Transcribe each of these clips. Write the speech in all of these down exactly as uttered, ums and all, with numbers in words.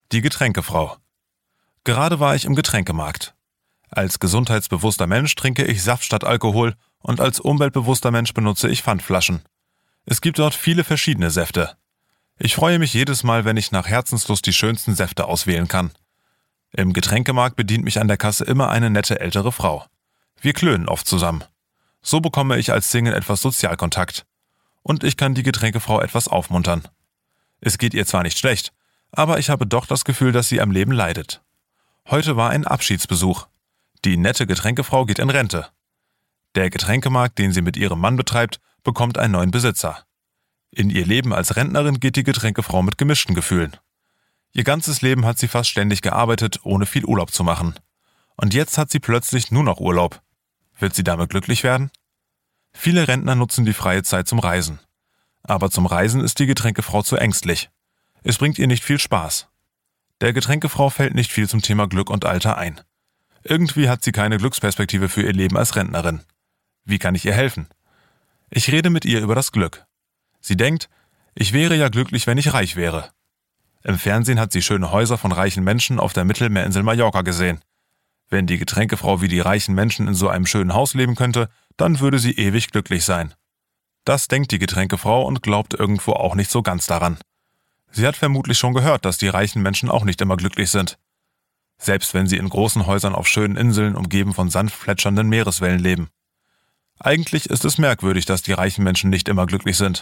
Die Getränkefrau. Gerade war ich im Getränkemarkt. Als gesundheitsbewusster Mensch trinke ich Saft statt Alkohol und als umweltbewusster Mensch benutze ich Pfandflaschen. Es gibt dort viele verschiedene Säfte. Ich freue mich jedes Mal, wenn ich nach Herzenslust die schönsten Säfte auswählen kann. Im Getränkemarkt bedient mich an der Kasse immer eine nette ältere Frau. Wir klönen oft zusammen. So bekomme ich als Single etwas Sozialkontakt. Und ich kann die Getränkefrau etwas aufmuntern. Es geht ihr zwar nicht schlecht, aber ich habe doch das Gefühl, dass sie am Leben leidet. Heute war ein Abschiedsbesuch. Die nette Getränkefrau geht in Rente. Der Getränkemarkt, den sie mit ihrem Mann betreibt, bekommt einen neuen Besitzer. In ihr Leben als Rentnerin geht die Getränkefrau mit gemischten Gefühlen. Ihr ganzes Leben hat sie fast ständig gearbeitet, ohne viel Urlaub zu machen. Und jetzt hat sie plötzlich nur noch Urlaub. Wird sie damit glücklich werden? Viele Rentner nutzen die freie Zeit zum Reisen. Aber zum Reisen ist die Getränkefrau zu ängstlich. Es bringt ihr nicht viel Spaß. Der Getränkefrau fällt nicht viel zum Thema Glück und Alter ein. Irgendwie hat sie keine Glücksperspektive für ihr Leben als Rentnerin. Wie kann ich ihr helfen? Ich rede mit ihr über das Glück. Sie denkt, ich wäre ja glücklich, wenn ich reich wäre. Im Fernsehen hat sie schöne Häuser von reichen Menschen auf der Mittelmeerinsel Mallorca gesehen. Wenn die Getränkefrau wie die reichen Menschen in so einem schönen Haus leben könnte, dann würde sie ewig glücklich sein. Das denkt die Getränkefrau und glaubt irgendwo auch nicht so ganz daran. Sie hat vermutlich schon gehört, dass die reichen Menschen auch nicht immer glücklich sind. Selbst wenn sie in großen Häusern auf schönen Inseln umgeben von sanft plätschernden Meereswellen leben. Eigentlich ist es merkwürdig, dass die reichen Menschen nicht immer glücklich sind.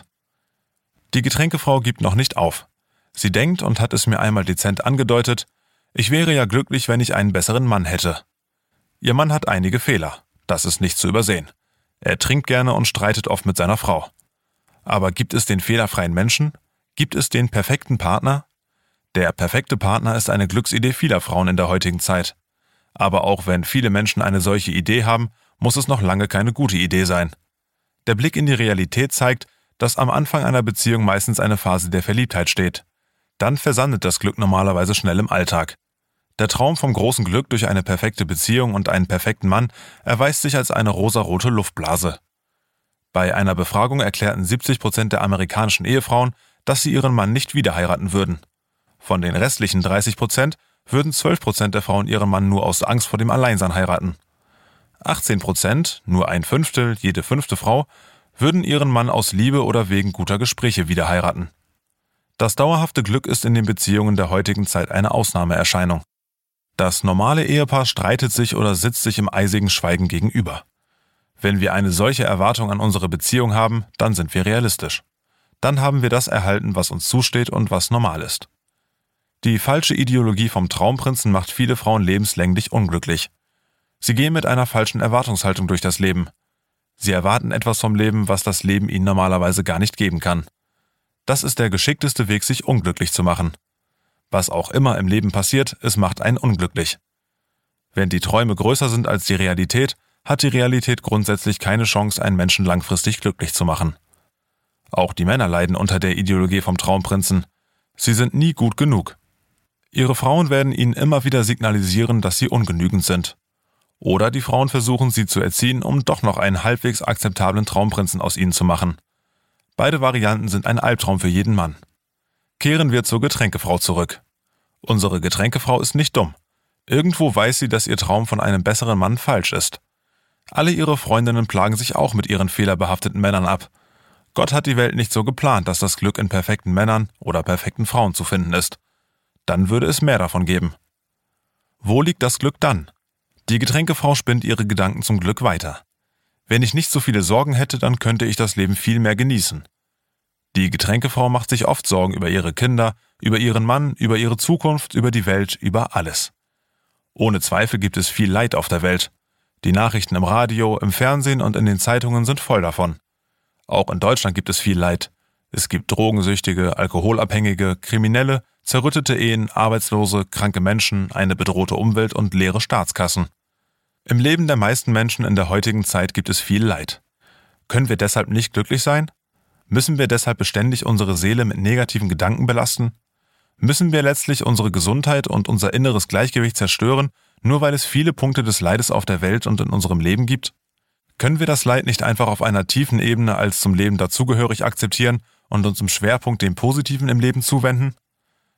Die Getränkefrau gibt noch nicht auf. Sie denkt und hat es mir einmal dezent angedeutet, ich wäre ja glücklich, wenn ich einen besseren Mann hätte. Ihr Mann hat einige Fehler, das ist nicht zu übersehen. Er trinkt gerne und streitet oft mit seiner Frau. Aber gibt es den fehlerfreien Menschen? Gibt es den perfekten Partner? Der perfekte Partner ist eine Glücksidee vieler Frauen in der heutigen Zeit. Aber auch wenn viele Menschen eine solche Idee haben, muss es noch lange keine gute Idee sein. Der Blick in die Realität zeigt, dass am Anfang einer Beziehung meistens eine Phase der Verliebtheit steht. Dann versandet das Glück normalerweise schnell im Alltag. Der Traum vom großen Glück durch eine perfekte Beziehung und einen perfekten Mann erweist sich als eine rosarote Luftblase. Bei einer Befragung erklärten siebzig Prozent der amerikanischen Ehefrauen, dass sie ihren Mann nicht wieder heiraten würden. Von den restlichen dreißig Prozent würden zwölf Prozent der Frauen ihren Mann nur aus Angst vor dem Alleinsein heiraten. achtzehn Prozent, nur ein Fünftel, jede fünfte Frau, würden ihren Mann aus Liebe oder wegen guter Gespräche wieder heiraten. Das dauerhafte Glück ist in den Beziehungen der heutigen Zeit eine Ausnahmeerscheinung. Das normale Ehepaar streitet sich oder sitzt sich im eisigen Schweigen gegenüber. Wenn wir eine solche Erwartung an unsere Beziehung haben, dann sind wir realistisch. Dann haben wir das erhalten, was uns zusteht und was normal ist. Die falsche Ideologie vom Traumprinzen macht viele Frauen lebenslänglich unglücklich. Sie gehen mit einer falschen Erwartungshaltung durch das Leben. Sie erwarten etwas vom Leben, was das Leben ihnen normalerweise gar nicht geben kann. Das ist der geschickteste Weg, sich unglücklich zu machen. Was auch immer im Leben passiert, es macht einen unglücklich. Wenn die Träume größer sind als die Realität, hat die Realität grundsätzlich keine Chance, einen Menschen langfristig glücklich zu machen. Auch die Männer leiden unter der Ideologie vom Traumprinzen. Sie sind nie gut genug. Ihre Frauen werden ihnen immer wieder signalisieren, dass sie ungenügend sind. Oder die Frauen versuchen, sie zu erziehen, um doch noch einen halbwegs akzeptablen Traumprinzen aus ihnen zu machen. Beide Varianten sind ein Albtraum für jeden Mann. Kehren wir zur Getränkefrau zurück. Unsere Getränkefrau ist nicht dumm. Irgendwo weiß sie, dass ihr Traum von einem besseren Mann falsch ist. Alle ihre Freundinnen plagen sich auch mit ihren fehlerbehafteten Männern ab. Gott hat die Welt nicht so geplant, dass das Glück in perfekten Männern oder perfekten Frauen zu finden ist. Dann würde es mehr davon geben. Wo liegt das Glück dann? Die Getränkefrau spinnt ihre Gedanken zum Glück weiter. Wenn ich nicht so viele Sorgen hätte, dann könnte ich das Leben viel mehr genießen. Die Getränkefrau macht sich oft Sorgen über ihre Kinder, über ihren Mann, über ihre Zukunft, über die Welt, über alles. Ohne Zweifel gibt es viel Leid auf der Welt. Die Nachrichten im Radio, im Fernsehen und in den Zeitungen sind voll davon. Auch in Deutschland gibt es viel Leid. Es gibt Drogensüchtige, Alkoholabhängige, Kriminelle, zerrüttete Ehen, Arbeitslose, kranke Menschen, eine bedrohte Umwelt und leere Staatskassen. Im Leben der meisten Menschen in der heutigen Zeit gibt es viel Leid. Können wir deshalb nicht glücklich sein? Müssen wir deshalb beständig unsere Seele mit negativen Gedanken belasten? Müssen wir letztlich unsere Gesundheit und unser inneres Gleichgewicht zerstören, nur weil es viele Punkte des Leides auf der Welt und in unserem Leben gibt? Können wir das Leid nicht einfach auf einer tiefen Ebene als zum Leben dazugehörig akzeptieren und uns im Schwerpunkt dem Positiven im Leben zuwenden?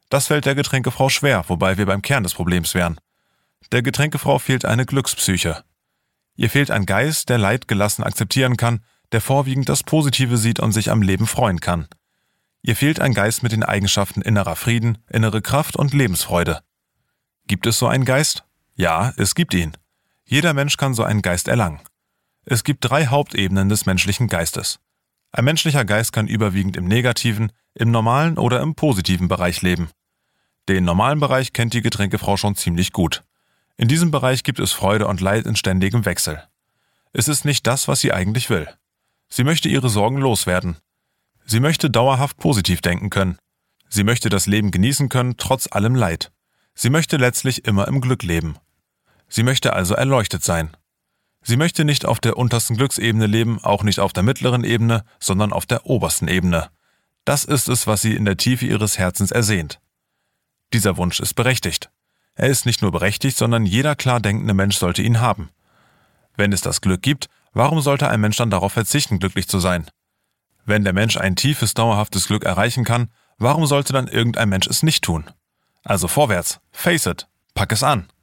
Das fällt der Getränkefrau schwer, wobei wir beim Kern des Problems wären. Der Getränkefrau fehlt eine Glückspsyche. Ihr fehlt ein Geist, der Leid gelassen akzeptieren kann, der vorwiegend das Positive sieht und sich am Leben freuen kann. Ihr fehlt ein Geist mit den Eigenschaften innerer Frieden, innere Kraft und Lebensfreude. Gibt es so einen Geist? Ja, es gibt ihn. Jeder Mensch kann so einen Geist erlangen. Es gibt drei Hauptebenen des menschlichen Geistes. Ein menschlicher Geist kann überwiegend im negativen, im normalen oder im positiven Bereich leben. Den normalen Bereich kennt die Getränkefrau schon ziemlich gut. In diesem Bereich gibt es Freude und Leid in ständigem Wechsel. Es ist nicht das, was sie eigentlich will. Sie möchte ihre Sorgen loswerden. Sie möchte dauerhaft positiv denken können. Sie möchte das Leben genießen können, trotz allem Leid. Sie möchte letztlich immer im Glück leben. Sie möchte also erleuchtet sein. Sie möchte nicht auf der untersten Glücksebene leben, auch nicht auf der mittleren Ebene, sondern auf der obersten Ebene. Das ist es, was sie in der Tiefe ihres Herzens ersehnt. Dieser Wunsch ist berechtigt. Er ist nicht nur berechtigt, sondern jeder klar denkende Mensch sollte ihn haben. Wenn es das Glück gibt, warum sollte ein Mensch dann darauf verzichten, glücklich zu sein? Wenn der Mensch ein tiefes, dauerhaftes Glück erreichen kann, warum sollte dann irgendein Mensch es nicht tun? Also vorwärts, face it, pack es an!